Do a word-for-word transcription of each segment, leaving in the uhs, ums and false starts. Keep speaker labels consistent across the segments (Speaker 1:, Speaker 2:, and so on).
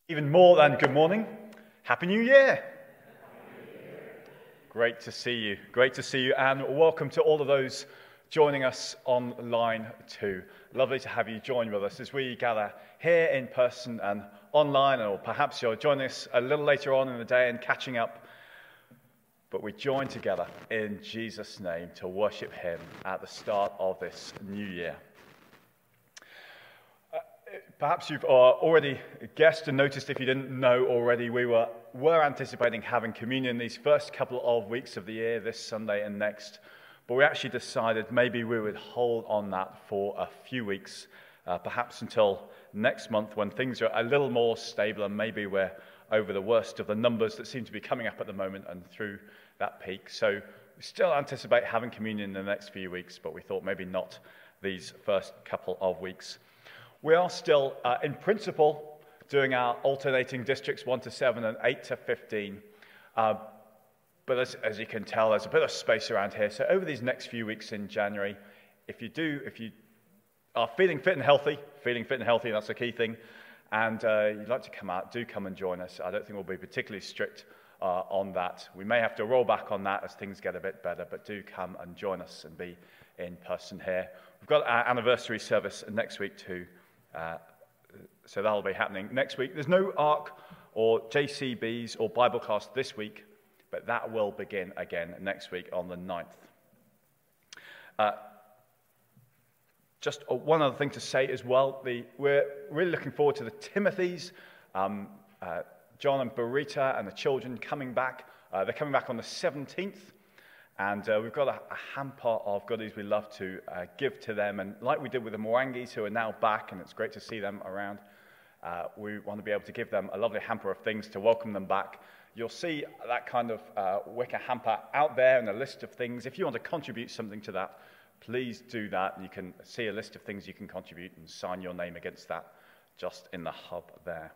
Speaker 1: Even more than good morning, Happy New Year! Great to see you. Great to see you, and welcome to all of those joining us online too. Lovely to have you join with us as we gather here in person and online, or perhaps you're joining us a little later on in the day and catching up. But we join together in Jesus' name to worship him at the start of this new year. Perhaps you've already guessed and noticed, if you didn't know already, we were, were anticipating having communion these first couple of weeks of the year, this Sunday and next. But we actually decided maybe we would hold on that for a few weeks, uh, perhaps until next month when things are a little more stable and maybe we're over the worst of the numbers that seem to be coming up at the moment and through that peak. So we still anticipate having communion in the next few weeks, but we thought maybe not these first couple of weeks. We are still, uh, in principle, doing our alternating districts one to seven and eight to fifteen. Uh, but as, as you can tell, there's a bit of space around here. So over these next few weeks in January, if you do, if you are feeling fit and healthy, feeling fit and healthy, that's the key thing, and uh, you'd like to come out, do come and join us. I don't think we'll be particularly strict uh, on that. We may have to roll back on that as things get a bit better, but do come and join us and be in person here. We've got our anniversary service next week too. Uh, so that'll be happening next week. There's no ARC or J C Bs or Bible class this week, but that will begin again next week on the ninth. Uh, just one other thing to say as well. The, we're really looking forward to the Timothys, um, uh, John and Barita and the children coming back. Uh, they're coming back on the seventeenth. And uh, we've got a, a hamper of goodies we love to uh, give to them. And like we did with the Mwangis, who are now back, and it's great to see them around, uh, we want to be able to give them a lovely hamper of things to welcome them back. You'll see that kind of uh, wicker hamper out there and a list of things. If you want to contribute something to that, please do that. You can see a list of things you can contribute and sign your name against that just in the hub there.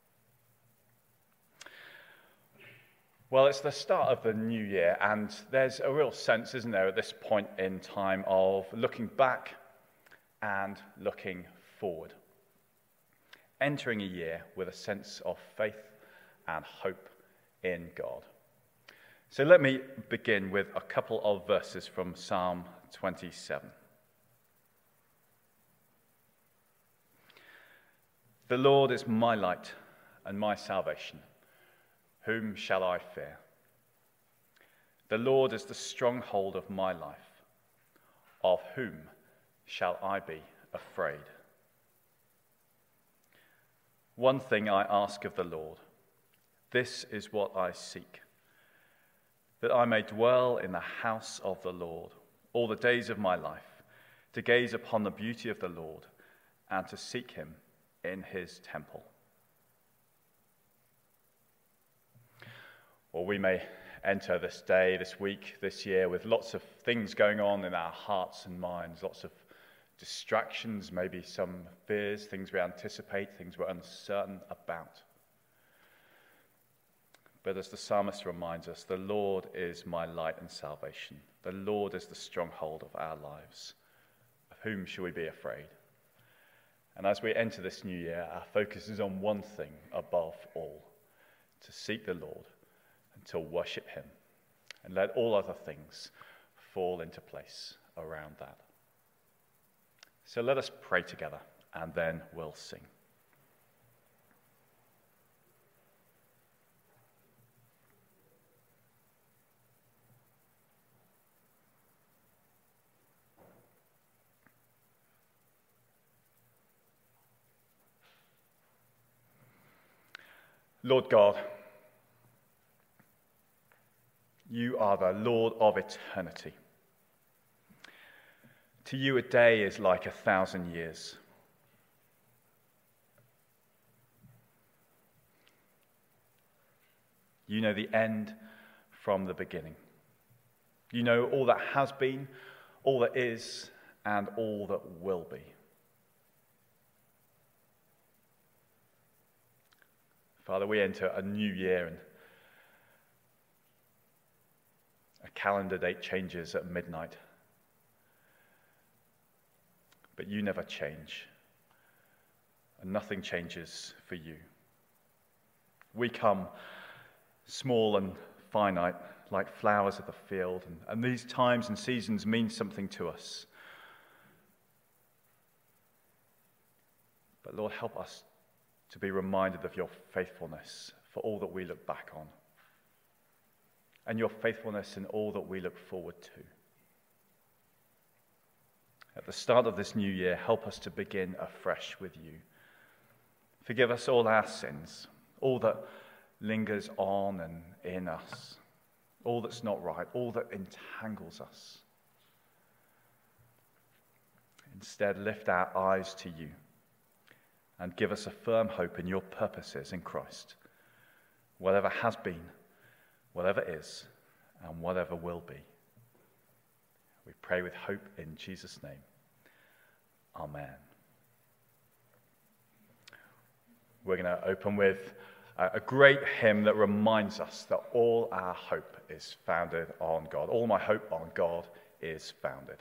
Speaker 1: Well, it's the start of the new year, and there's a real sense, isn't there, at this point in time of looking back and looking forward. Entering a year with a sense of faith and hope in God. So let me begin with a couple of verses from Psalm twenty-seven. The Lord is my light and my salvation. Whom shall I fear? The Lord is the stronghold of my life. Of whom shall I be afraid? One thing I ask of the Lord, this is what I seek, that I may dwell in the house of the Lord all the days of my life, to gaze upon the beauty of the Lord and to seek him in his temple. Or we may enter this day, this week, this year with lots of things going on in our hearts and minds, lots of distractions, maybe some fears, things we anticipate, things we're uncertain about. But as the psalmist reminds us, the Lord is my light and salvation. The Lord is the stronghold of our lives. Of whom shall we be afraid? And as we enter this new year, our focus is on one thing above all, to seek the Lord, to worship him, and let all other things fall into place around that. So let us pray together, and then we'll sing. Lord God, you are the Lord of eternity. To you a day is like a thousand years. You know the end from the beginning. You know all that has been, all that is, and all that will be. Father, we enter a new year, and a calendar date changes at midnight. But you never change, and nothing changes for you. We come small and finite, like flowers of the field, and, and these times and seasons mean something to us. But Lord, help us to be reminded of your faithfulness for all that we look back on, and your faithfulness in all that we look forward to. At the start of this new year, help us to begin afresh with you. Forgive us all our sins, all that lingers on and in us, all that's not right, all that entangles us. Instead, lift our eyes to you and give us a firm hope in your purposes in Christ, whatever has been, whatever is, and whatever will be. We pray with hope in Jesus' name. Amen. We're going to open with a great hymn that reminds us that all our hope is founded on God. All my hope on God is founded.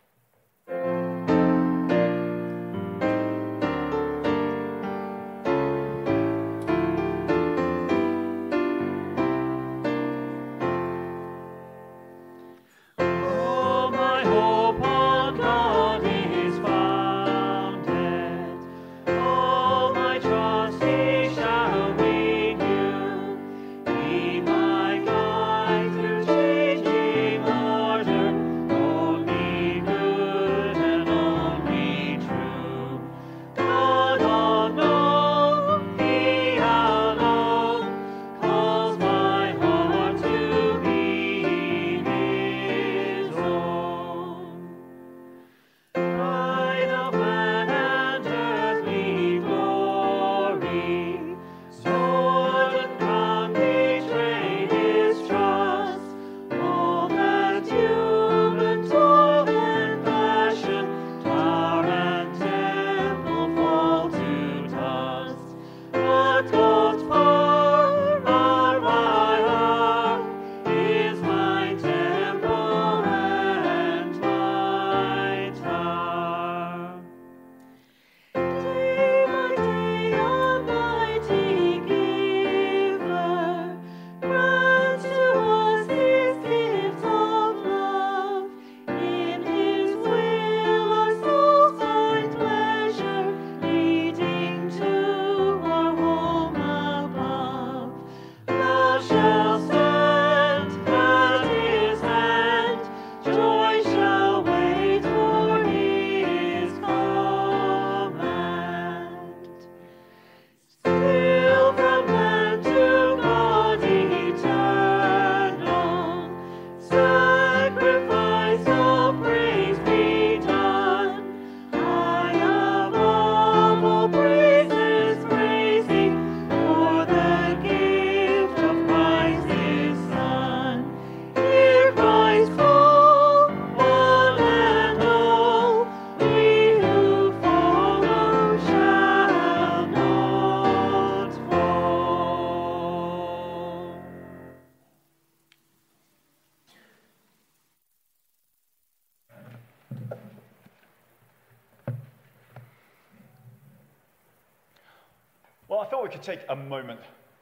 Speaker 1: Well, I thought we could take a moment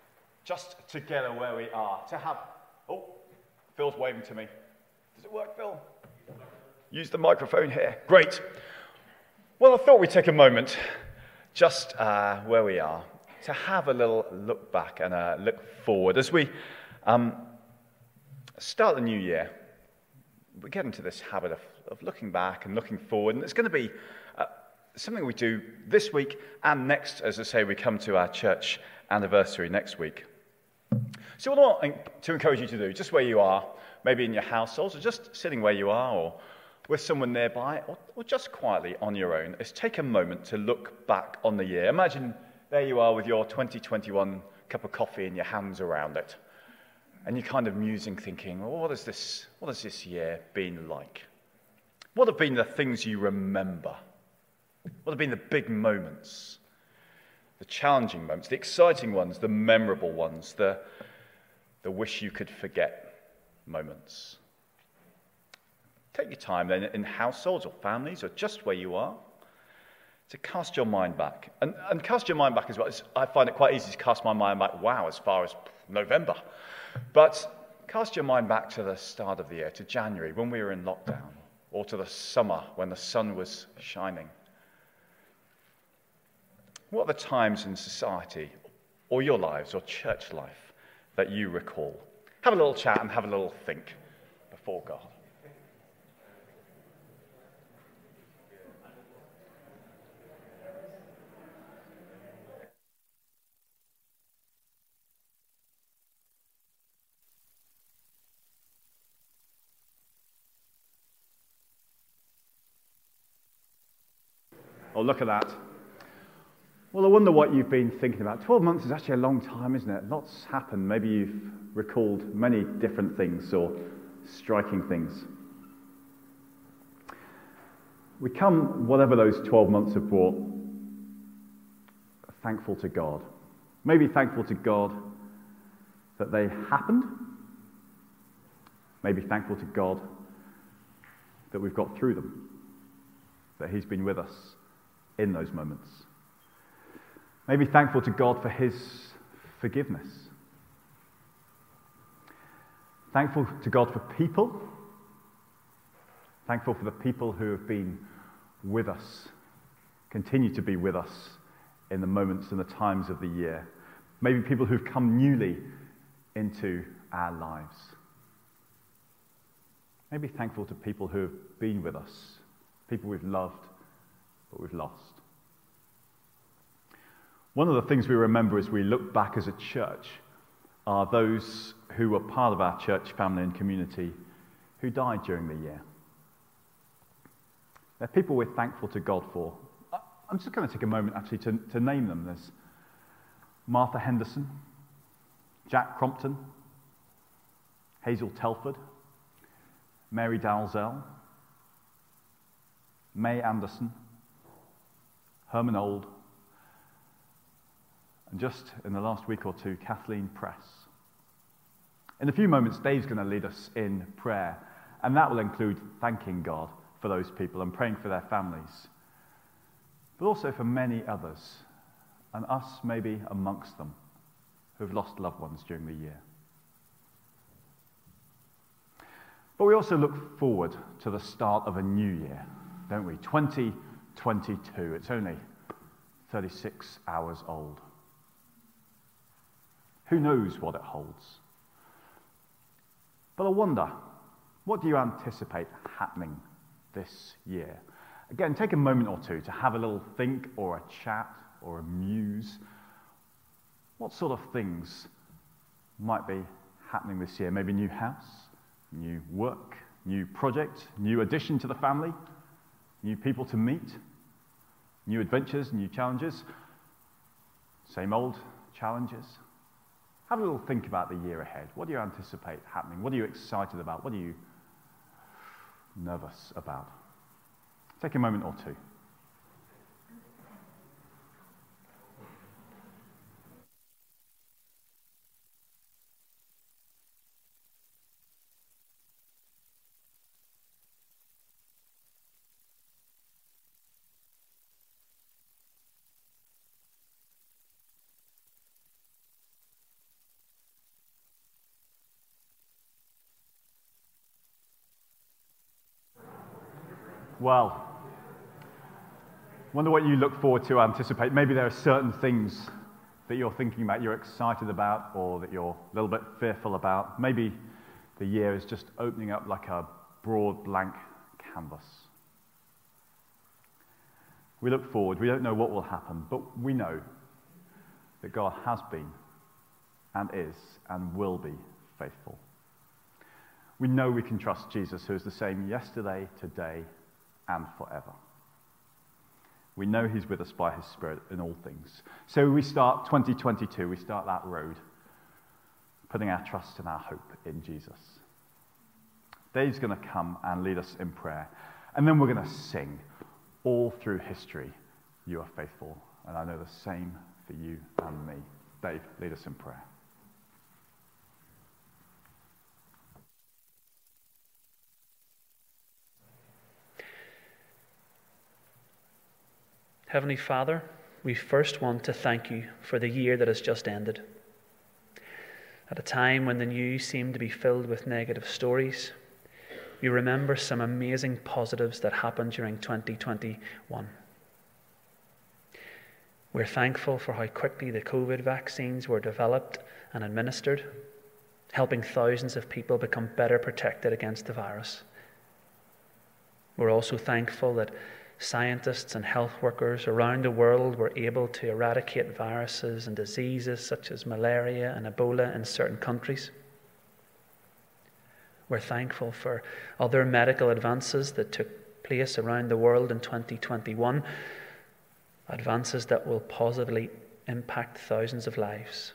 Speaker 1: just together where we are to have... Oh, Phil's waving to me. Does it work, Phil? Use the microphone here. Great. Well, I thought we'd take a moment just uh, where we are to have a little look back and a look forward. As we um, start the new year, we get into this habit of, of looking back and looking forward, and it's going to be uh, something we do this week and next. As I say, we come to our church anniversary next week. So what I want to encourage you to do, just where you are, maybe in your households, or just sitting where you are, or with someone nearby, or, or just quietly on your own, is take a moment to look back on the year. Imagine there you are with your twenty twenty-one cup of coffee and your hands around it, and you're kind of musing, thinking, well, what has this, what has this year been like? What have been the things you remember? What have been the big moments? The challenging moments, the exciting ones, the memorable ones, the, the wish you could forget moments. Take your time then in households or families or just where you are to cast your mind back. And, and cast your mind back as well. It's, I find it quite easy to cast my mind back, wow, as far as November. But cast your mind back to the start of the year, to January, when we were in lockdown, or to the summer when the sun was shining. What are the times in society, or your lives, or church life, that you recall? Have a little chat and have a little think before God. Oh, look at that. Well, I wonder what you've been thinking about. twelve months is actually a long time, isn't it? Lots happened. Maybe you've recalled many different things or striking things. We come, whatever those twelve months have brought, thankful to God. Maybe thankful to God that they happened. Maybe thankful to God that we've got through them, that He's been with us in those moments. Maybe thankful to God for His forgiveness. Thankful to God for people. Thankful for the people who have been with us, continue to be with us in the moments and the times of the year. Maybe people who've come newly into our lives. Maybe thankful to people who have been with us, people we've loved, but we've lost. One of the things we remember as we look back as a church are those who were part of our church family and community who died during the year. They're people we're thankful to God for. I'm just going to take a moment actually to, to name them. There's Martha Henderson, Jack Crompton, Hazel Telford, Mary Dalzell, May Anderson, Herman Old, and just in the last week or two, Kathleen Press. In a few moments, Dave's going to lead us in prayer, and that will include thanking God for those people and praying for their families, but also for many others, and us maybe amongst them, who have lost loved ones during the year. But we also look forward to the start of a new year, don't we? twenty twenty-two. It's only thirty-six hours old. Who knows what it holds? But I wonder, what do you anticipate happening this year? Again, take a moment or two to have a little think or a chat or a muse. What sort of things might be happening this year? Maybe new house, new work, new project, new addition to the family, new people to meet, new adventures, new challenges, same old challenges. Have a little think about the year ahead. What do you anticipate happening? What are you excited about? What are you nervous about? Take a moment or two. Well, wonder what you look forward to, anticipate. Maybe there are certain things that you're thinking about, you're excited about, or that you're a little bit fearful about. Maybe the year is just opening up like a broad blank canvas. We look forward. We don't know what will happen, but we know that God has been and is and will be faithful. We know we can trust Jesus, who is the same yesterday, today, and forever. We know He's with us by His Spirit in all things. So we start twenty twenty-two, we start that road, putting our trust and our hope in Jesus. Dave's going to come and lead us in prayer, and then we're going to sing all through history, "You are faithful," and I know the same for you and me. Dave, lead us in prayer.
Speaker 2: Heavenly Father, we first want to thank you for the year that has just ended. At a time when the news seemed to be filled with negative stories, we remember some amazing positives that happened during twenty twenty-one. We're thankful for how quickly the COVID vaccines were developed and administered, helping thousands of people become better protected against the virus. We're also thankful that scientists and health workers around the world were able to eradicate viruses and diseases such as malaria and Ebola in certain countries. We're thankful for other medical advances that took place around the world in twenty twenty-one, advances that will positively impact thousands of lives.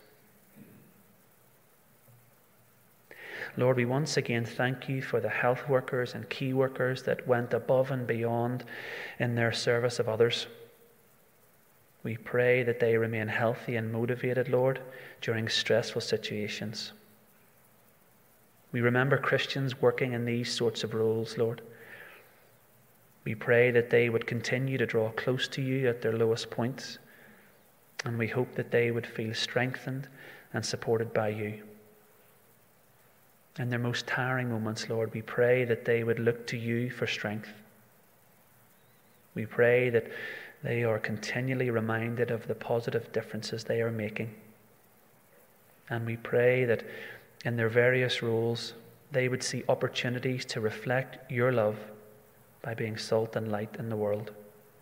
Speaker 2: Lord, we once again thank you for the health workers and key workers that went above and beyond in their service of others. We pray that they remain healthy and motivated, Lord, during stressful situations. We remember Christians working in these sorts of roles, Lord. We pray that they would continue to draw close to you at their lowest points, and we hope that they would feel strengthened and supported by you. In their most tiring moments, Lord, we pray that they would look to you for strength. We pray that they are continually reminded of the positive differences they are making. And we pray that in their various roles, they would see opportunities to reflect your love by being salt and light in the world.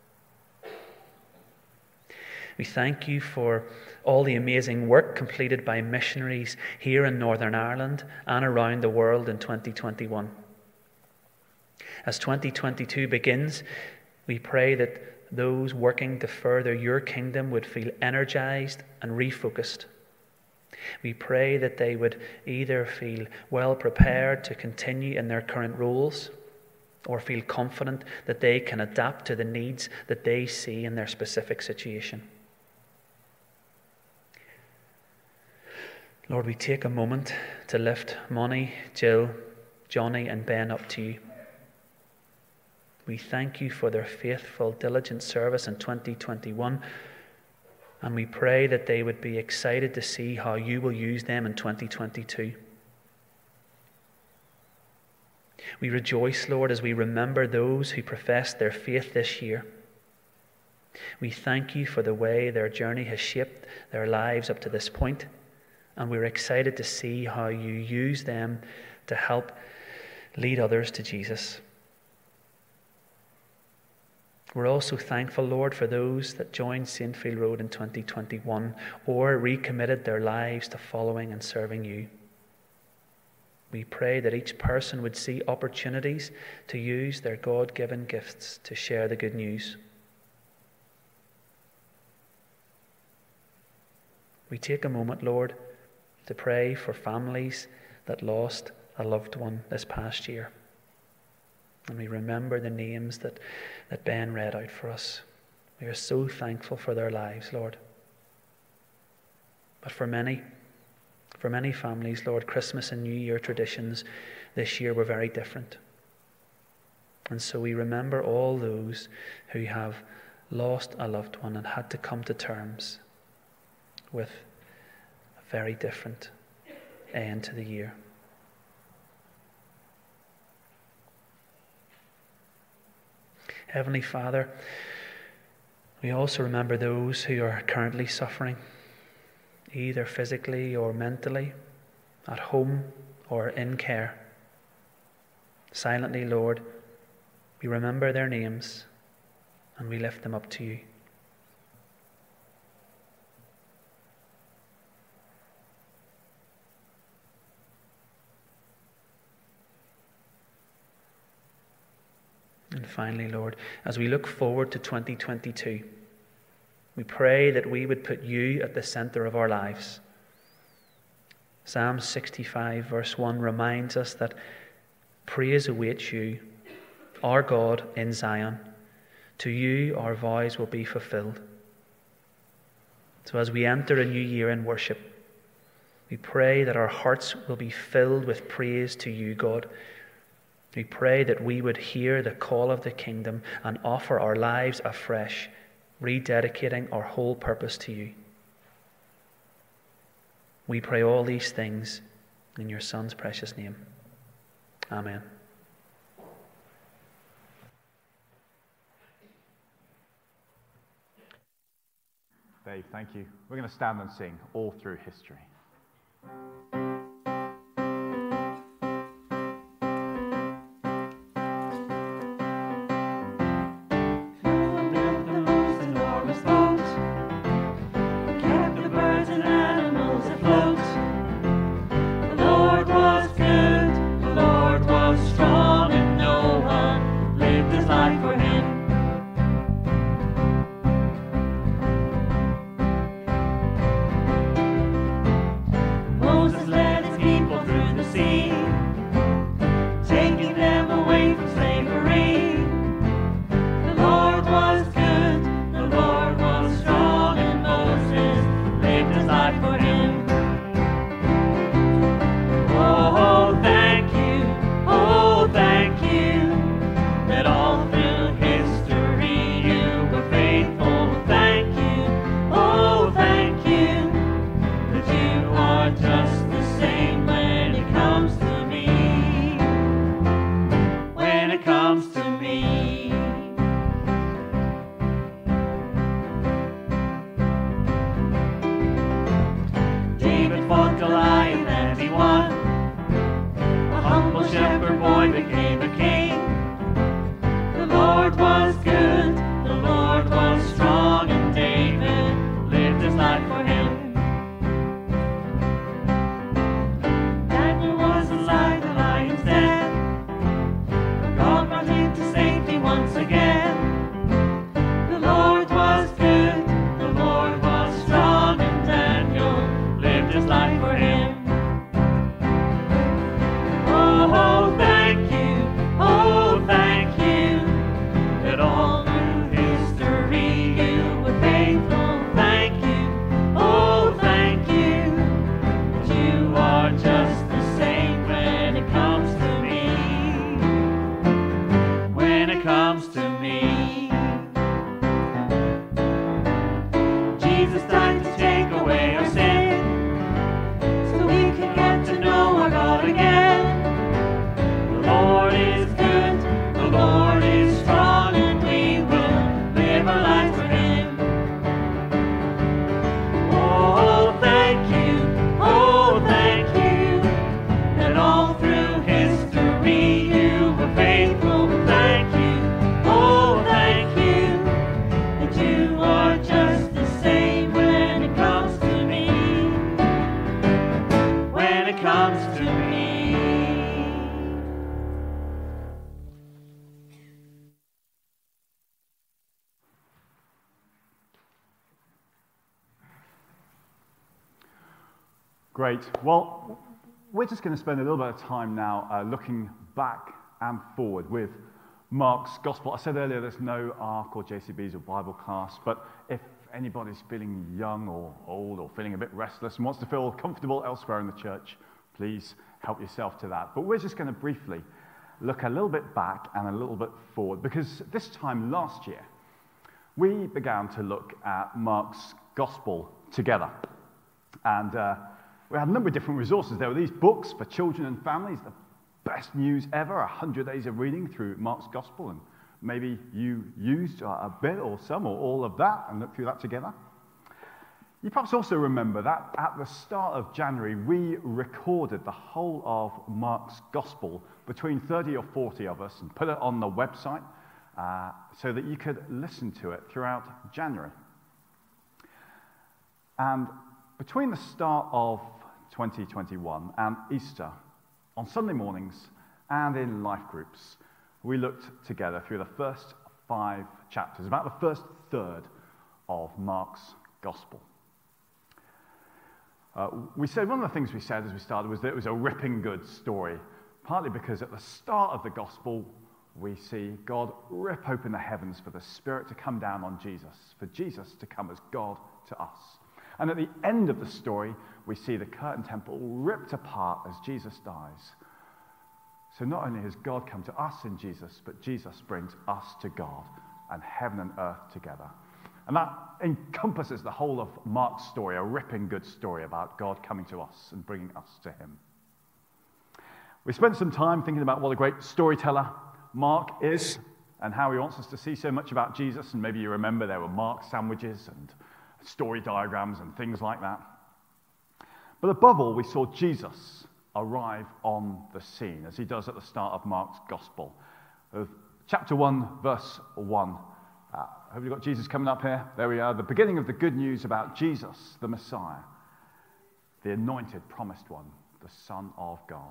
Speaker 2: We thank you for all the amazing work completed by missionaries here in Northern Ireland and around the world in twenty twenty-one. As twenty twenty-two begins, we pray that those working to further your kingdom would feel energized and refocused. We pray that they would either feel well prepared to continue in their current roles or feel confident that they can adapt to the needs that they see in their specific situation. Lord, we take a moment to lift Moni, Jill, Johnny and Ben up to you. We thank you for their faithful, diligent service in twenty twenty-one, and we pray that they would be excited to see how you will use them in twenty twenty-two. We rejoice, Lord, as we remember those who professed their faith this year. We thank you for the way their journey has shaped their lives up to this point, and we're excited to see how you use them to help lead others to Jesus. We're also thankful, Lord, for those that joined Saintfield Road in twenty twenty-one or recommitted their lives to following and serving you. We pray that each person would see opportunities to use their God-given gifts to share the good news. We take a moment, Lord, to pray for families that lost a loved one this past year. And we remember the names that, that Ben read out for us. We are so thankful for their lives, Lord. But for many, for many families, Lord, Christmas and New Year traditions this year were very different. And so we remember all those who have lost a loved one and had to come to terms with a very different end to the year. Heavenly Father, we also remember those who are currently suffering, either physically or mentally, at home or in care. Silently, Lord, we remember their names and we lift them up to you. And finally, Lord, as we look forward to twenty twenty-two, we pray that we would put you at the center of our lives. Psalm sixty-five verse one reminds us that praise awaits you, our God in Zion. To you our vows will be fulfilled. So as we enter a new year in worship, we pray that our hearts will be filled with praise to you, God. We pray that we would hear the call of the kingdom and offer our lives afresh rededicating our whole purpose to you. We pray all these things in your Son's precious name. Amen.
Speaker 1: Dave, thank you. We're going to stand and sing All Through History. Great. Well, we're just going to spend a little bit of time now uh, looking back and forward with Mark's Gospel. I said earlier there's no ARC or J C Bs or Bible class, but if anybody's feeling young or old or feeling a bit restless and wants to feel comfortable elsewhere in the church, please help yourself to that. But we're just going to briefly look a little bit back and a little bit forward, because this time last year, we began to look at Mark's Gospel together. And uh, we had a number of different resources. There were these books for children and families, the best news ever, one hundred days of reading through Mark's Gospel, and maybe you used a bit or some or all of that and looked through that together. You perhaps also remember that at the start of January, we recorded the whole of Mark's Gospel, between thirty or forty of us, and put it on the website uh, so that you could listen to it throughout January. And between the start of twenty twenty-one and Easter, on Sunday mornings and in life groups, we looked together through the first five chapters, about the first third of Mark's Gospel. Uh, we said, one of the things we said as we started was that it was a ripping good story, partly because at the start of the Gospel, we see God rip open the heavens for the Spirit to come down on Jesus, for Jesus to come as God to us. And at the end of the story, we see the curtain temple ripped apart as Jesus dies. So not only has God come to us in Jesus, but Jesus brings us to God and heaven and earth together. And that encompasses the whole of Mark's story, a ripping good story about God coming to us and bringing us to him. We spent some time thinking about what a great storyteller Mark is and how he wants us to see so much about Jesus. And maybe you remember there were Mark sandwiches and story diagrams and things like that. But above all, we saw Jesus arrive on the scene, as he does at the start of Mark's gospel. Of chapter one, verse one. Uh, have you got Jesus coming up here? There we are, the beginning of the good news about Jesus, the Messiah, the anointed, promised one, the Son of God.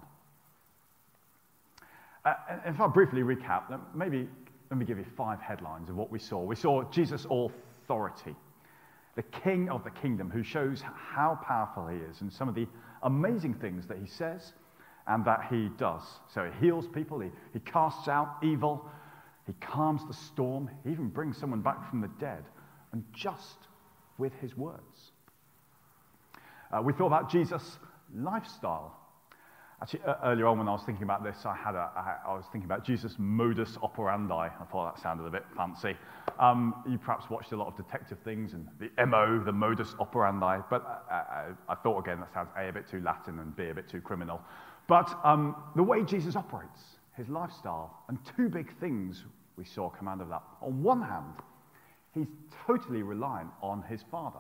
Speaker 1: Uh, and if I briefly recap, maybe let me give you five headlines of what we saw. We saw Jesus' authority, the King of the kingdom, who shows how powerful he is and some of the amazing things that he says and that he does. So he heals people, he, he casts out evil, he calms the storm, he even brings someone back from the dead, and just with his words. Uh, we thought about Jesus' lifestyle. Actually, uh, earlier on when I was thinking about this, I had a, I, I was thinking about Jesus' modus operandi. I thought that sounded a bit fancy. Um, you perhaps watched a lot of detective things and the M O, the modus operandi, but I, I, I thought again that sounds A, a bit too Latin, and B, a bit too criminal. But um, the way Jesus operates, his lifestyle, and two big things we saw come out of that. On one hand, he's totally reliant on his Father.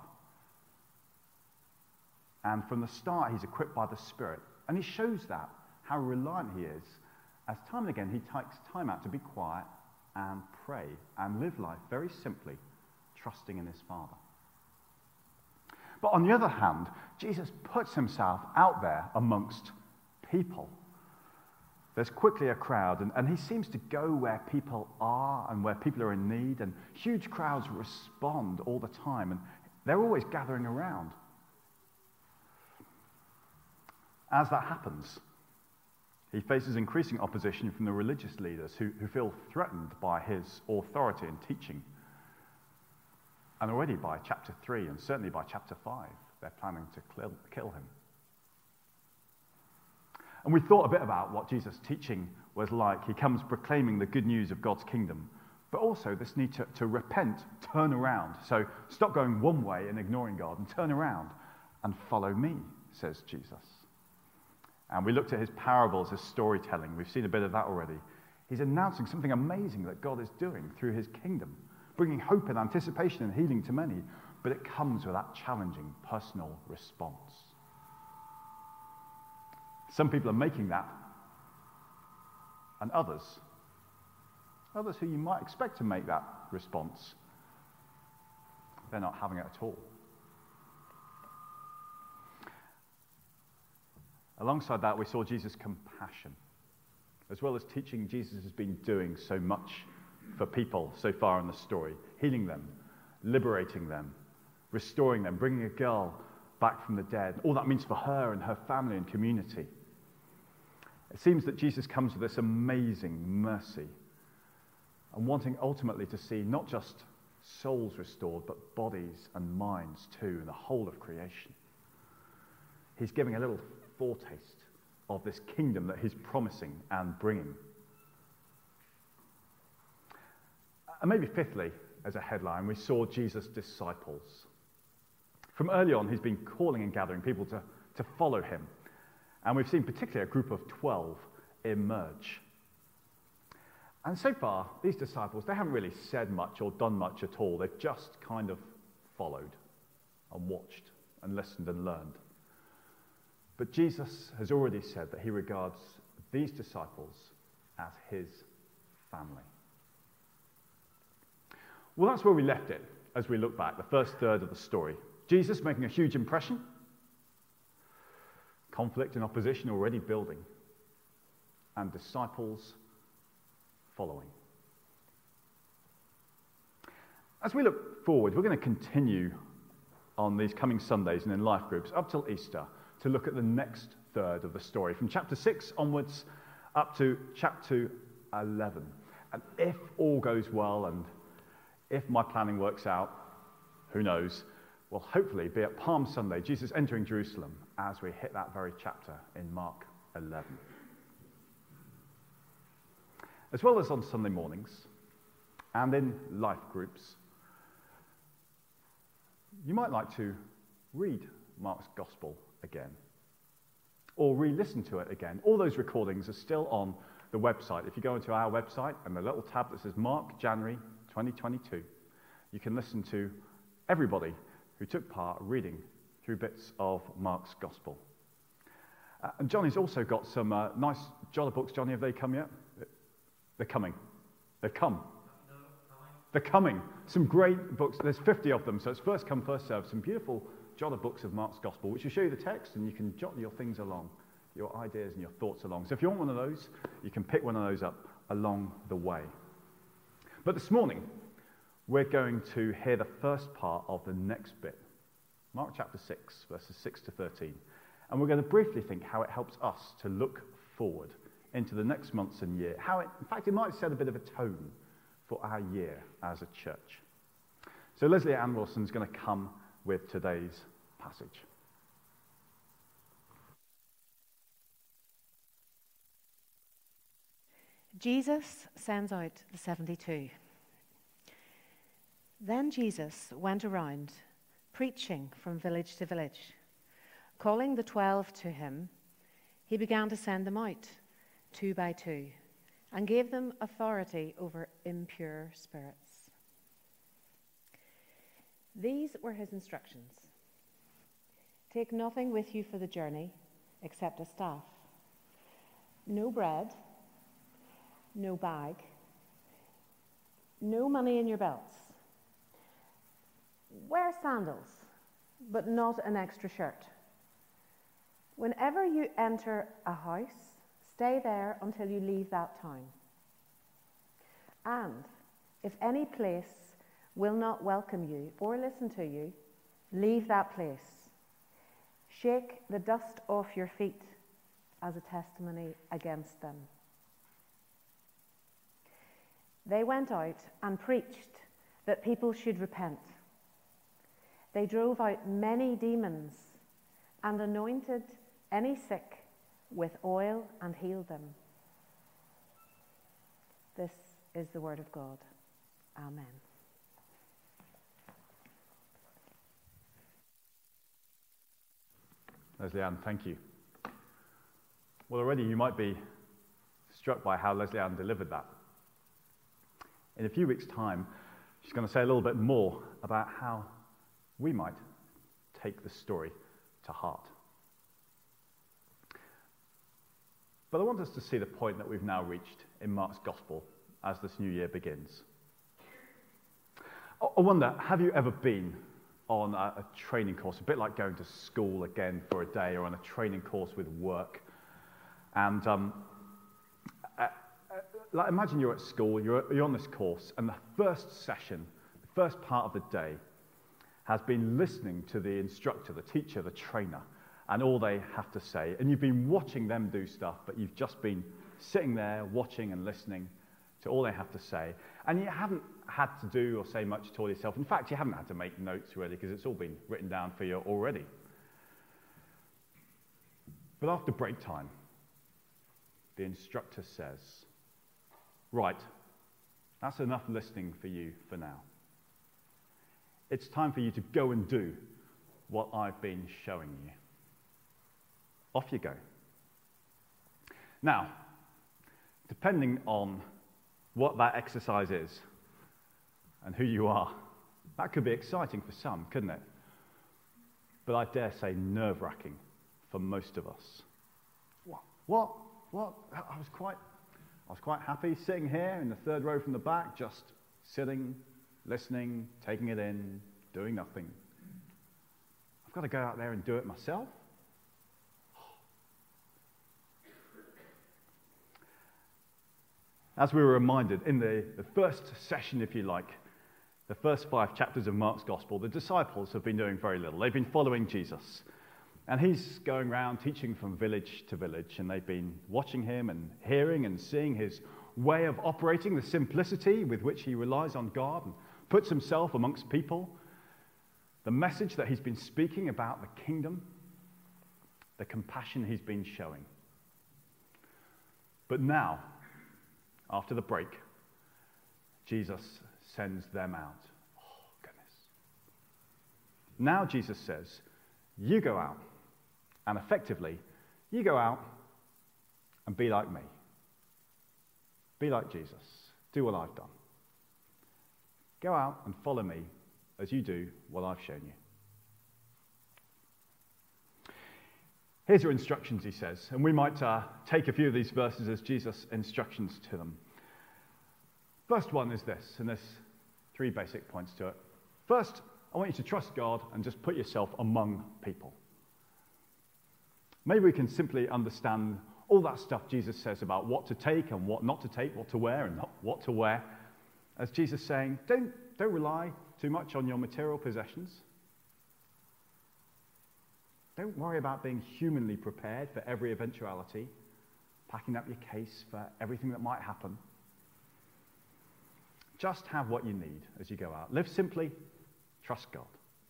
Speaker 1: And from the start, he's equipped by the Spirit. And he shows that, how reliant he is, as time and again he takes time out to be quiet and pray and live life very simply, trusting in his Father. But on the other hand, Jesus puts himself out there amongst people. There's quickly a crowd, and, and he seems to go where people are and where people are in need, and huge crowds respond all the time, and they're always gathering around. As that happens, he faces increasing opposition from the religious leaders who, who feel threatened by his authority and teaching. And already by chapter three, and certainly by chapter five, they're planning to kill, kill him. And we thought a bit about what Jesus' teaching was like. He comes proclaiming the good news of God's kingdom, but also this need to, to repent, turn around. So stop going one way and ignoring God, and turn around and follow me, says Jesus. And we looked at his parables, his storytelling. We've seen a bit of that already. He's announcing something amazing that God is doing through his kingdom, bringing hope and anticipation and healing to many, but it comes with that challenging personal response. Some people are making that, and others, others who you might expect to make that response, they're not having it at all. Alongside that, we saw Jesus' compassion. As well as teaching, Jesus has been doing so much for people so far in the story, healing them, liberating them, restoring them, bringing a girl back from the dead. All that means for her and her family and community. It seems that Jesus comes with this amazing mercy and wanting ultimately to see not just souls restored, but bodies and minds too, and the whole of creation. He's giving a little foretaste of this kingdom that he's promising and bringing. And maybe fifthly, as a headline, we saw Jesus' disciples. From early on, he's been calling and gathering people to, to follow him. And we've seen particularly a group of twelve emerge. And so far, these disciples, they haven't really said much or done much at all. They've just kind of followed and watched and listened and learned. But Jesus has already said that he regards these disciples as his family. Well, that's where we left it as we look back, the first third of the story. Jesus making a huge impression. Conflict and opposition already building. And disciples following. As we look forward, we're going to continue on these coming Sundays and in life groups up till Easter to look at the next third of the story, from chapter six onwards up to chapter eleven. And if all goes well, and if my planning works out, who knows, we'll hopefully be at Palm Sunday, Jesus entering Jerusalem, as we hit that very chapter in Mark eleven. As well as on Sunday mornings and in life groups, you might like to read Mark's Gospel again, or re-listen to it again. All those recordings are still on the website. If you go into our website and the little tab that says Mark, January twenty twenty-two, you can listen to everybody who took part reading through bits of Mark's Gospel. Uh, and Johnny's also got some uh, nice Jolla books. Johnny, have they come yet? They're coming. They've come. They're coming. Some great books. There's fifty of them, so it's first come, first served. Some beautiful Jolla books of Mark's Gospel, which will show you the text, and you can jot your things along, your ideas and your thoughts along. So if you want one of those, you can pick one of those up along the way. But this morning, we're going to hear the first part of the next bit, Mark chapter six, verses six to thirteen. And we're going to briefly think how it helps us to look forward into the next months and year. How it, in fact, it might set a bit of a tone for our year as a church. So Leslie Ann Wilson is going to come with today's passage.
Speaker 3: Jesus sends out the seventy-two. Then Jesus went around, preaching from village to village. Calling the twelve to him, he began to send them out, two by two, and gave them authority over impure spirits. These were his instructions. Take nothing with you for the journey except a staff. No bread, no bag, no money in your belts. Wear sandals, but not an extra shirt. Whenever you enter a house, stay there until you leave that town. And if any place will not welcome you or listen to you, leave that place. Shake the dust off your feet as a testimony against them. They went out and preached that people should repent. They drove out many demons and anointed any sick with oil and healed them. This is the word of God. Amen.
Speaker 1: Leslie Ann, thank you. Well, already you might be struck by how Leslie Ann delivered that. In a few weeks' time, she's going to say a little bit more about how we might take the story to heart. But I want us to see the point that we've now reached in Mark's Gospel as this new year begins. I wonder, have you ever been on a, a training course, a bit like going to school again for a day, or on a training course with work? And um, uh, uh, like imagine you're at school, you're, you're on this course, and the first session, the first part of the day, has been listening to the instructor, the teacher, the trainer, and all they have to say. And you've been watching them do stuff, but you've just been sitting there watching and listening to all they have to say. And you haven't had to do or say much at all yourself. In fact, you haven't had to make notes really, because it's all been written down for you already. But after break time, the instructor says, right, that's enough listening for you for now. It's time for you to go and do what I've been showing you. Off you go. Now, depending on what that exercise is and who you are, that could be exciting for some, couldn't it? But I dare say nerve-wracking for most of us. What? What? What? I was quite, I was quite happy sitting here in the third row from the back, just sitting, listening, taking it in, doing nothing. I've got to go out there and do it myself? As we were reminded in the, the first session, if you like, the first five chapters of Mark's Gospel, the disciples have been doing very little. They've been following Jesus. And he's going around teaching from village to village, and they've been watching him and hearing and seeing his way of operating, the simplicity with which he relies on God and puts himself amongst people, the message that he's been speaking about the kingdom, the compassion he's been showing. But now, after the break, Jesus sends them out. Oh, goodness. Now Jesus says, you go out, and effectively, you go out and be like me. Be like Jesus. Do what I've done. Go out and follow me as you do what I've shown you. Here's your instructions, he says, and we might uh, take a few of these verses as Jesus' instructions to them. First one is this, and there's three basic points to it. First, I want you to trust God and just put yourself among people. Maybe we can simply understand all that stuff Jesus says about what to take and what not to take, what to wear and not what to wear, as Jesus saying, don't, don't rely too much on your material possessions. Don't worry about being humanly prepared for every eventuality, packing up your case for everything that might happen. Just have what you need as you go out. Live simply, trust God.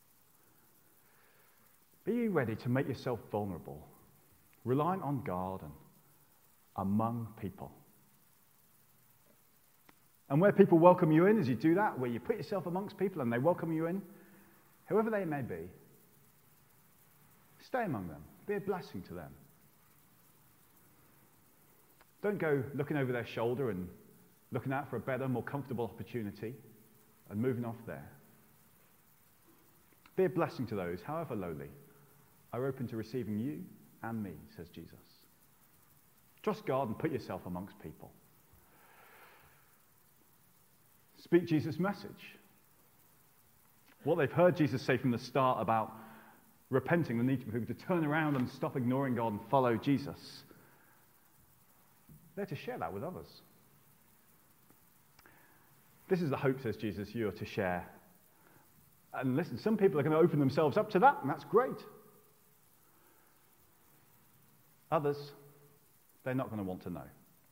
Speaker 1: Be ready to make yourself vulnerable, reliant on God and among people. And where people welcome you in, as you do that, where you put yourself amongst people and they welcome you in, whoever they may be, stay among them. Be a blessing to them. Don't go looking over their shoulder and looking out for a better, more comfortable opportunity and moving off there. Be a blessing to those, however lowly, are open to receiving you and me, says Jesus. Trust God and put yourself amongst people. Speak Jesus' message. What they've heard Jesus say from the start about repenting, the need for people to turn around and stop ignoring God and follow Jesus. They're to share that with others. This is the hope, says Jesus, you're to share. And listen, some people are going to open themselves up to that, and that's great. Others, they're not going to want to know.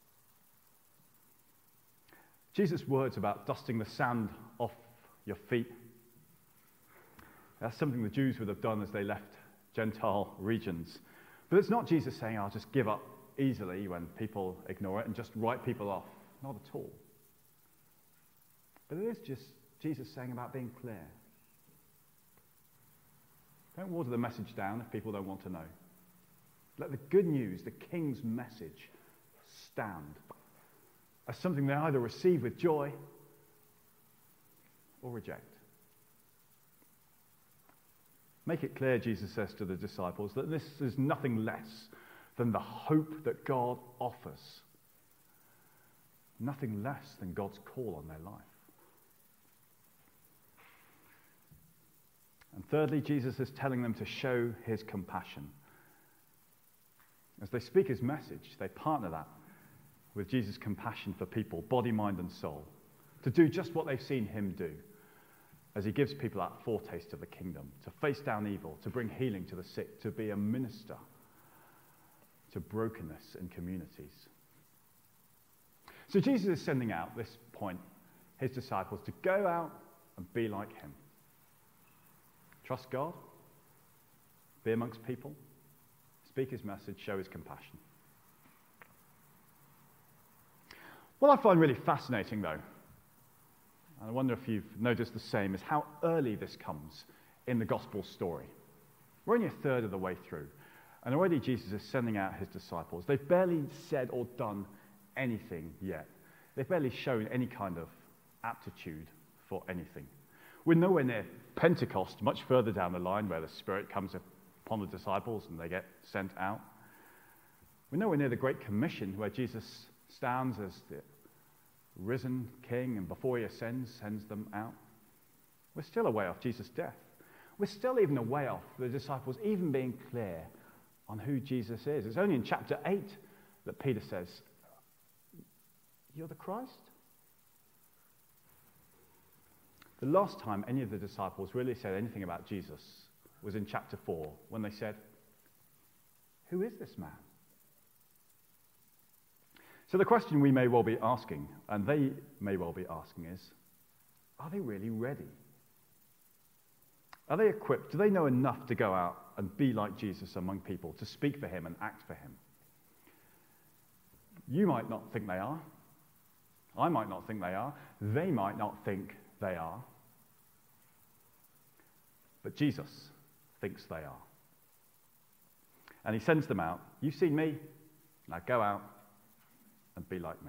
Speaker 1: Jesus' words about dusting the sand off your feet, that's something the Jews would have done as they left Gentile regions. But it's not Jesus saying, I'll just give up easily when people ignore it and just write people off. Not at all. But it is just Jesus saying about being clear. Don't water the message down if people don't want to know. Let the good news, the King's message, stand as something they either receive with joy or reject. Make it clear, Jesus says to the disciples, that this is nothing less than the hope that God offers. Nothing less than God's call on their life. And thirdly, Jesus is telling them to show his compassion. As they speak his message, they partner that with Jesus' compassion for people, body, mind, and soul, to do just what they've seen him do, as he gives people that foretaste of the kingdom, to face down evil, to bring healing to the sick, to be a minister to brokenness in communities. So Jesus is sending out, at this point, his disciples to go out and be like him. Trust God, be amongst people, speak his message, show his compassion. What I find really fascinating, though, and I wonder if you've noticed the same, is how early this comes in the gospel story. We're only a third of the way through, and already Jesus is sending out his disciples. They've barely said or done anything yet. They've barely shown any kind of aptitude for anything. We're nowhere near Pentecost, much further down the line, where the Spirit comes upon the disciples and they get sent out. We're nowhere near the Great Commission, where Jesus stands as the risen king and before he ascends, sends them out. We're still a way off Jesus' death. We're still even a way off the disciples even being clear on who Jesus is. It's only in chapter eight that Peter says, "You're the Christ?" The last time any of the disciples really said anything about Jesus was in chapter four, when they said, "Who is this man?" So the question we may well be asking, and they may well be asking, is, are they really ready? Are they equipped? Do they know enough to go out and be like Jesus among people, to speak for him and act for him? You might not think they are. I might not think they are. They might not think they are. But Jesus thinks they are. And he sends them out. You've seen me, now go out and be like me.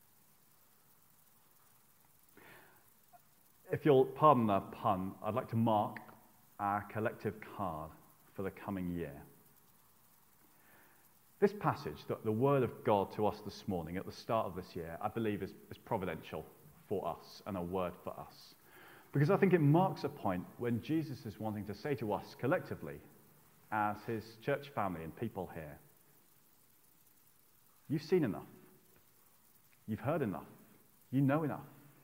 Speaker 1: If you'll pardon the pun, I'd like to mark our collective card for the coming year. This passage, the, the word of God to us this morning at the start of this year, I believe is, is providential for us and a word for us. Because I think it marks a point when Jesus is wanting to say to us collectively, as his church family and people here, you've seen enough. You've heard enough. You know enough.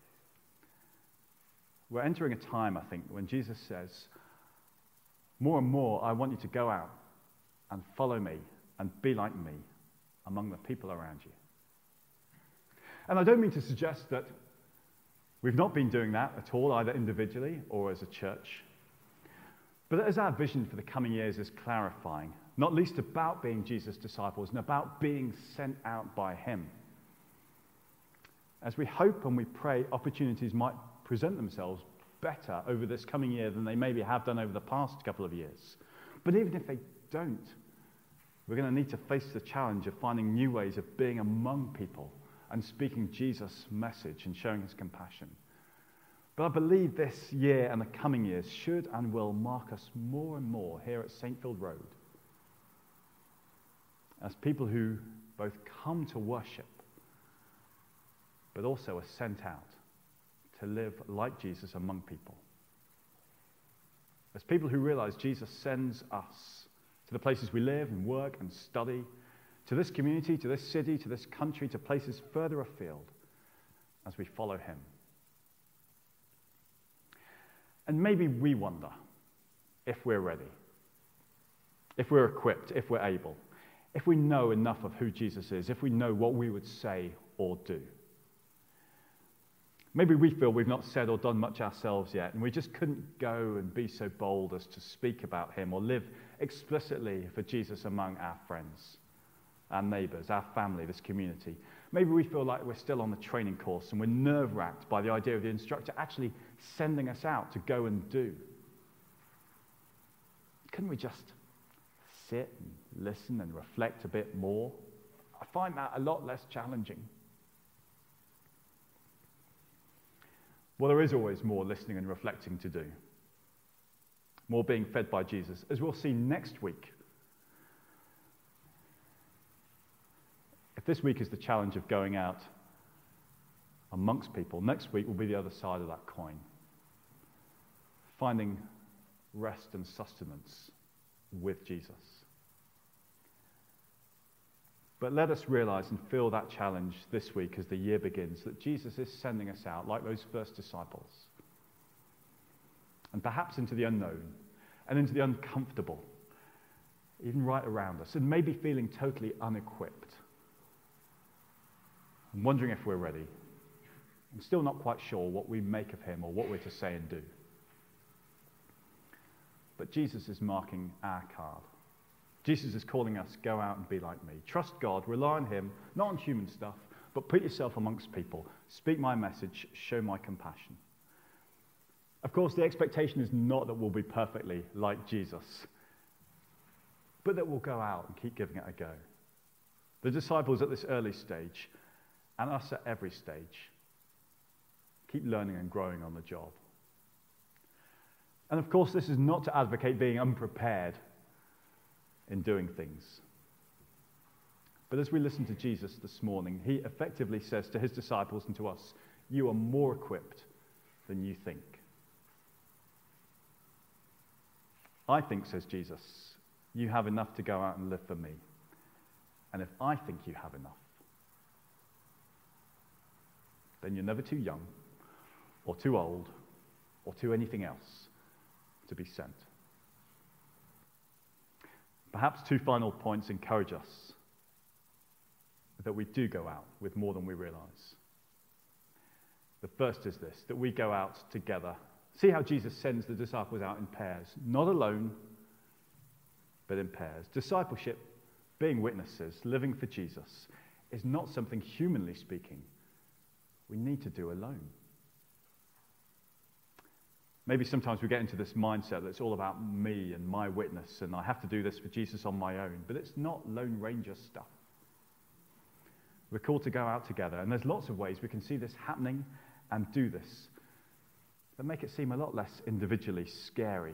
Speaker 1: We're entering a time, I think, when Jesus says, more and more, I want you to go out and follow me and be like me among the people around you. And I don't mean to suggest that we've not been doing that at all, either individually or as a church. But as our vision for the coming years is clarifying, not least about being Jesus' disciples and about being sent out by him, as we hope and we pray opportunities might present themselves better over this coming year than they maybe have done over the past couple of years. But even if they don't, we're going to need to face the challenge of finding new ways of being among people and speaking Jesus' message and showing his compassion. But I believe this year and the coming years should and will mark us more and more here at Saintfield Road as people who both come to worship but also are sent out to live like Jesus among people. As people who realize Jesus sends us to the places we live and work and study, to this community, to this city, to this country, to places further afield as we follow him. And maybe we wonder if we're ready, if we're equipped, if we're able, if we know enough of who Jesus is, if we know what we would say or do. Maybe we feel we've not said or done much ourselves yet, and we just couldn't go and be so bold as to speak about him or live explicitly for Jesus among our friends, our neighbors, our family, this community. Maybe we feel like we're still on the training course and we're nerve-wracked by the idea of the instructor actually sending us out to go and do. Couldn't we just sit and listen and reflect a bit more? I find that a lot less challenging. Well, there is always more listening and reflecting to do. More being fed by Jesus, as we'll see next week. If this week is the challenge of going out amongst people, next week will be the other side of that coin. Finding rest and sustenance with Jesus. But let us realize and feel that challenge this week as the year begins, that Jesus is sending us out like those first disciples. And perhaps into the unknown and into the uncomfortable, even right around us, and maybe feeling totally unequipped. And wondering if we're ready. I'm still not quite sure what we make of him or what we're to say and do. But Jesus is marking our card. Jesus is calling us, go out and be like me. Trust God, rely on him, not on human stuff, but put yourself amongst people. Speak my message, show my compassion. Of course, the expectation is not that we'll be perfectly like Jesus, but that we'll go out and keep giving it a go. The disciples at this early stage, and us at every stage, keep learning and growing on the job. And of course, this is not to advocate being unprepared in doing things. But as we listen to Jesus this morning, he effectively says to his disciples and to us, you are more equipped than you think. I think, says Jesus, you have enough to go out and live for me. And if I think you have enough, then you're never too young or too old or too anything else to be sent. Perhaps two final points encourage us that we do go out with more than we realize. The first is this, that we go out together. See how Jesus sends the disciples out in pairs, not alone, but in pairs. Discipleship, being witnesses, living for Jesus, is not something, humanly speaking, we need to do alone. Maybe sometimes we get into this mindset that it's all about me and my witness, and I have to do this for Jesus on my own. But it's not Lone Ranger stuff. We're called to go out together, and there's lots of ways we can see this happening and do this that make it seem a lot less individually scary.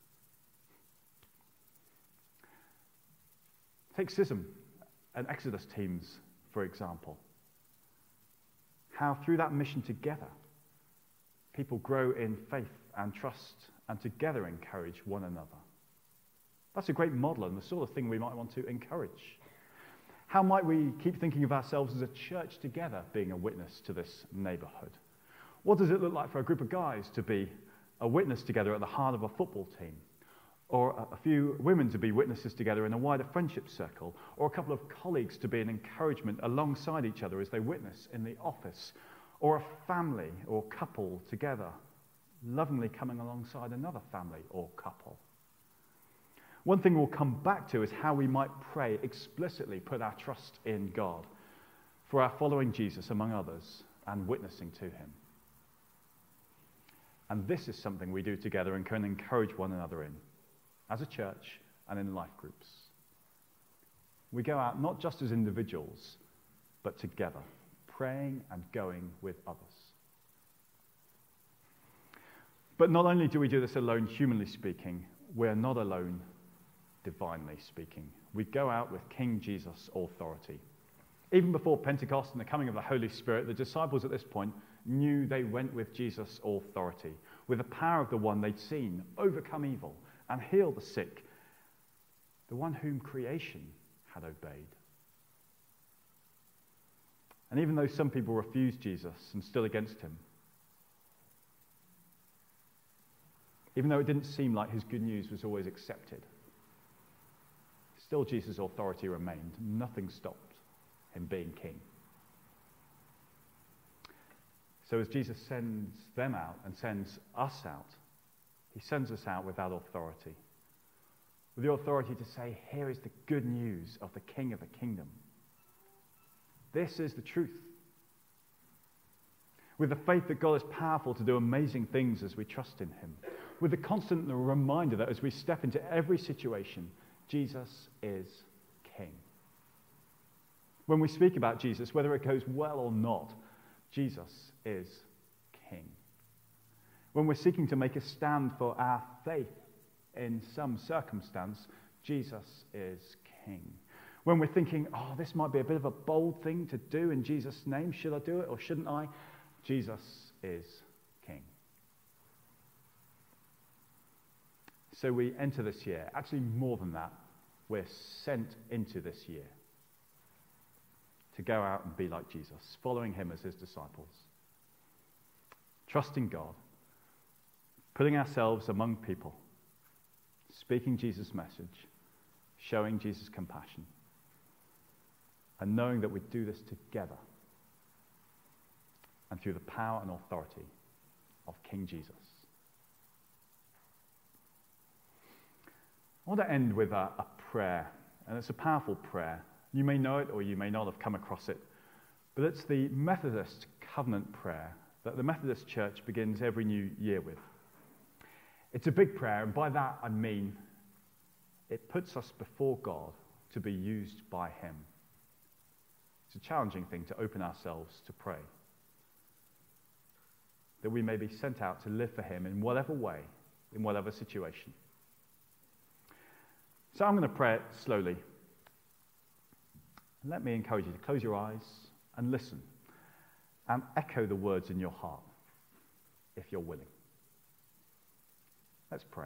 Speaker 1: Take Schism and Exodus teams, for example. How through that mission together, people grow in faith and trust and together encourage one another. That's a great model and the sort of thing we might want to encourage. How might we keep thinking of ourselves as a church together being a witness to this neighborhood? What does it look like for a group of guys to be a witness together at the heart of a football team? Or a few women to be witnesses together in a wider friendship circle? Or a couple of colleagues to be an encouragement alongside each other as they witness in the office? Or a family or couple together, lovingly coming alongside another family or couple? One thing we'll come back to is how we might pray, explicitly put our trust in God for our following Jesus among others and witnessing to him. And this is something we do together and can encourage one another in, as a church and in life groups. We go out not just as individuals, but together, praying and going with others. But not only do we do this alone, humanly speaking, we're not alone, divinely speaking. We go out with King Jesus' authority. Even before Pentecost and the coming of the Holy Spirit, the disciples at this point knew they went with Jesus' authority, with the power of the one they'd seen overcome evil and heal the sick, the one whom creation had obeyed. And even though some people refused Jesus and stood against him, even though it didn't seem like his good news was always accepted, still Jesus' authority remained. Nothing stopped him being king. So as Jesus sends them out and sends us out, he sends us out with that authority. With the authority to say, here is the good news of the King of the kingdom. This is the truth. With the faith that God is powerful to do amazing things as we trust in him. With the constant reminder that as we step into every situation, Jesus is King. When we speak about Jesus, whether it goes well or not, Jesus is King. When we're seeking to make a stand for our faith in some circumstance, Jesus is King. When we're thinking, oh, this might be a bit of a bold thing to do in Jesus' name, should I do it or shouldn't I? Jesus is King. So we enter this year, actually more than that, we're sent into this year to go out and be like Jesus, following him as his disciples, trusting God, putting ourselves among people, speaking Jesus' message, showing Jesus' compassion, and knowing that we do this together and through the power and authority of King Jesus. I want to end with a, a prayer, and it's a powerful prayer. You may know it or you may not have come across it, but it's the Methodist covenant prayer that the Methodist Church begins every new year with. It's a big prayer, and by that I mean it puts us before God to be used by him. It's a challenging thing to open ourselves to pray, that we may be sent out to live for him in whatever way, in whatever situation. So I'm going to pray it slowly. Let me encourage you to close your eyes and listen and echo the words in your heart if you're willing. Let's pray.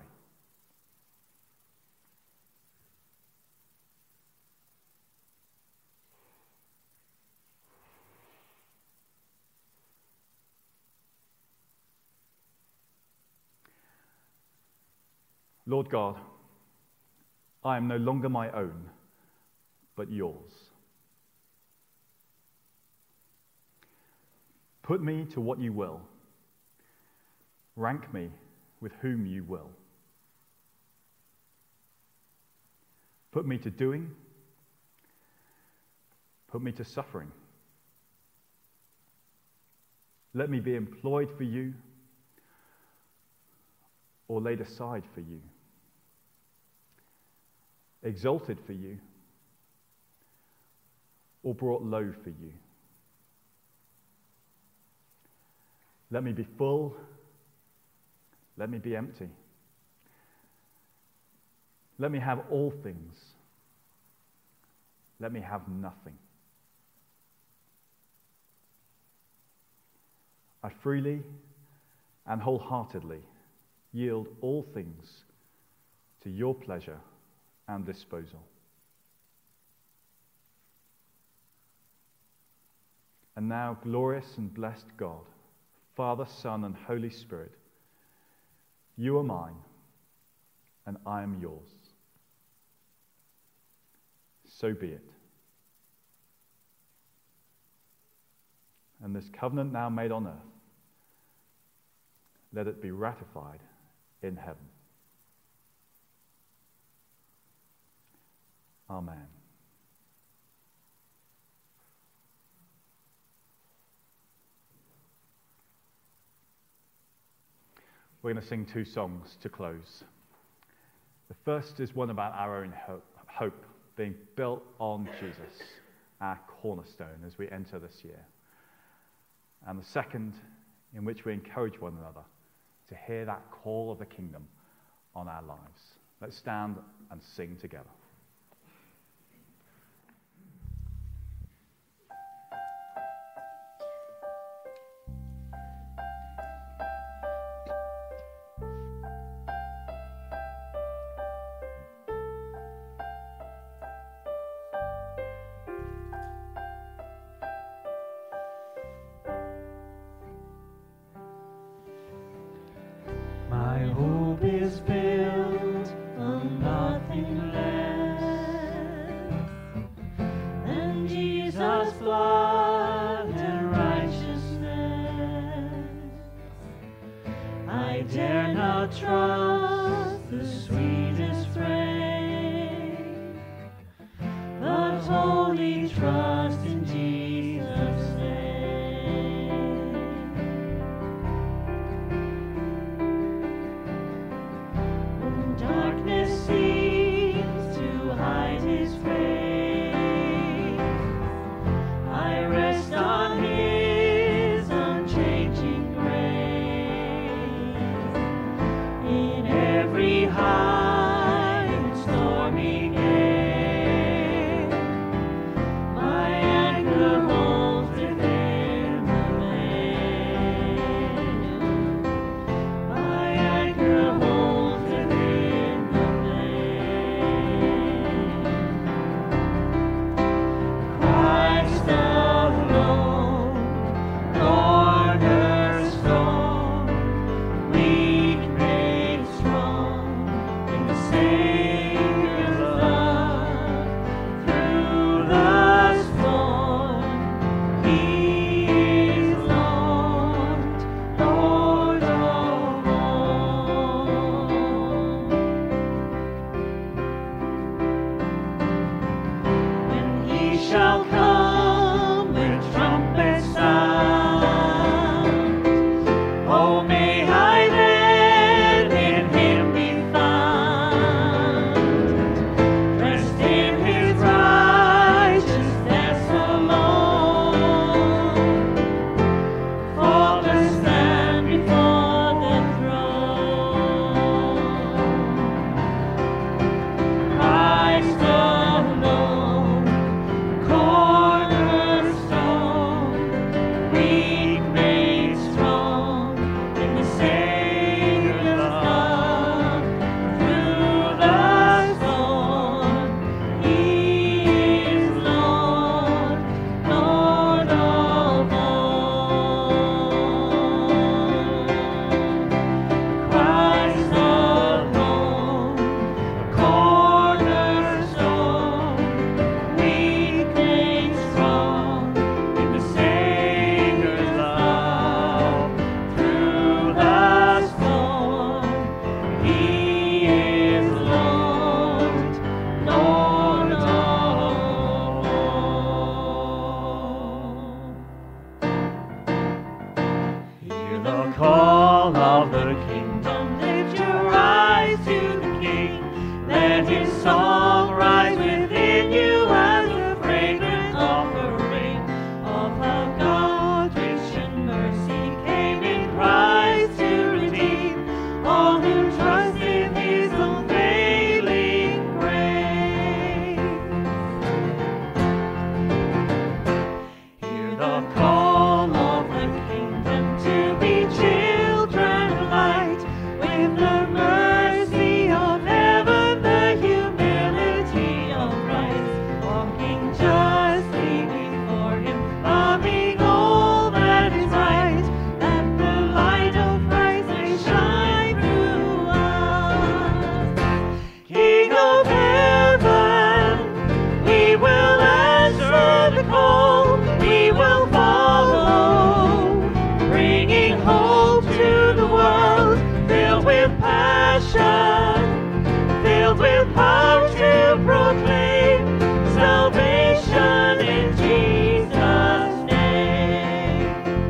Speaker 1: Lord God, I am no longer my own, but yours. Put me to what you will. Rank me with whom you will. Put me to doing. Put me to suffering. Let me be employed for you, or laid aside for you, exalted for you, or brought low for you. Let me be full, let me be empty. Let me have all things, let me have nothing. I freely and wholeheartedly yield all things to your pleasure and disposal. And now, glorious and blessed God, Father, Son, and Holy Spirit, you are mine, and I am yours. So be it. And this covenant now made on earth, let it be ratified in heaven. Amen. We're going to sing two songs to close. The first is one about our own hope, hope being built on Jesus, our cornerstone, as we enter this year. And the second, in which we encourage one another to hear that call of the kingdom on our lives. Let's stand and sing together.
Speaker 4: My hope is built on nothing less Let his song rise within you as a fragrant offering of how God's rich in mercy came in Christ to redeem all who trust in his unfailing grace. Hear the call of the kingdom to be children of light, with the mercy of heaven, the humility of Christ, walking justly before him, loving all that is right, that the light of Christ may shine through us. King of heaven, we will answer the call, we will follow, bringing hope to the world, filled with passion, filled with power to proclaim salvation in Jesus' name.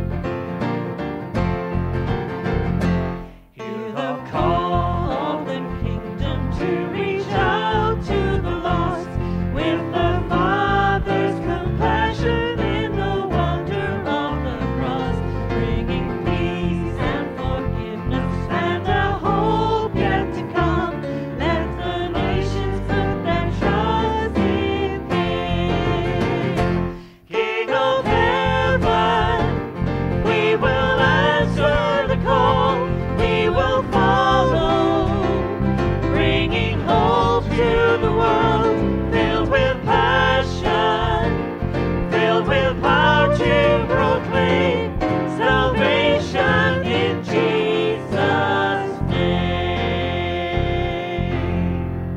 Speaker 4: Hear the call of the kingdom to reach out to the lost, with the Father's compassion in the wonder of the cross, bringing peace and forgiveness and a hope yet to come. Let the nations put their trust in him. King of heaven, we will answer the call, we will follow, bringing hope to the world, filled with passion, filled with power to proclaim salvation in Jesus' name.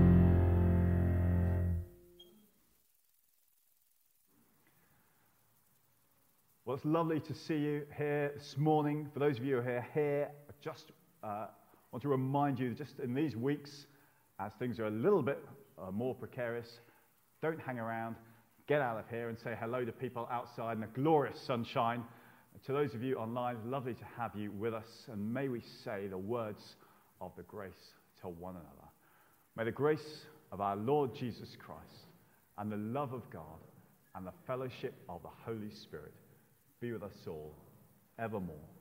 Speaker 1: Well, it's lovely to see you here this morning. For those of you who are here, I just uh, want to remind you, just in these weeks, as things are a little bit uh, more precarious, don't hang around. Get out of here and say hello to people outside in the glorious sunshine. And to those of you online, lovely to have you with us. And may we say the words of the grace to one another. May the grace of our Lord Jesus Christ and the love of God and the fellowship of the Holy Spirit be with us all evermore.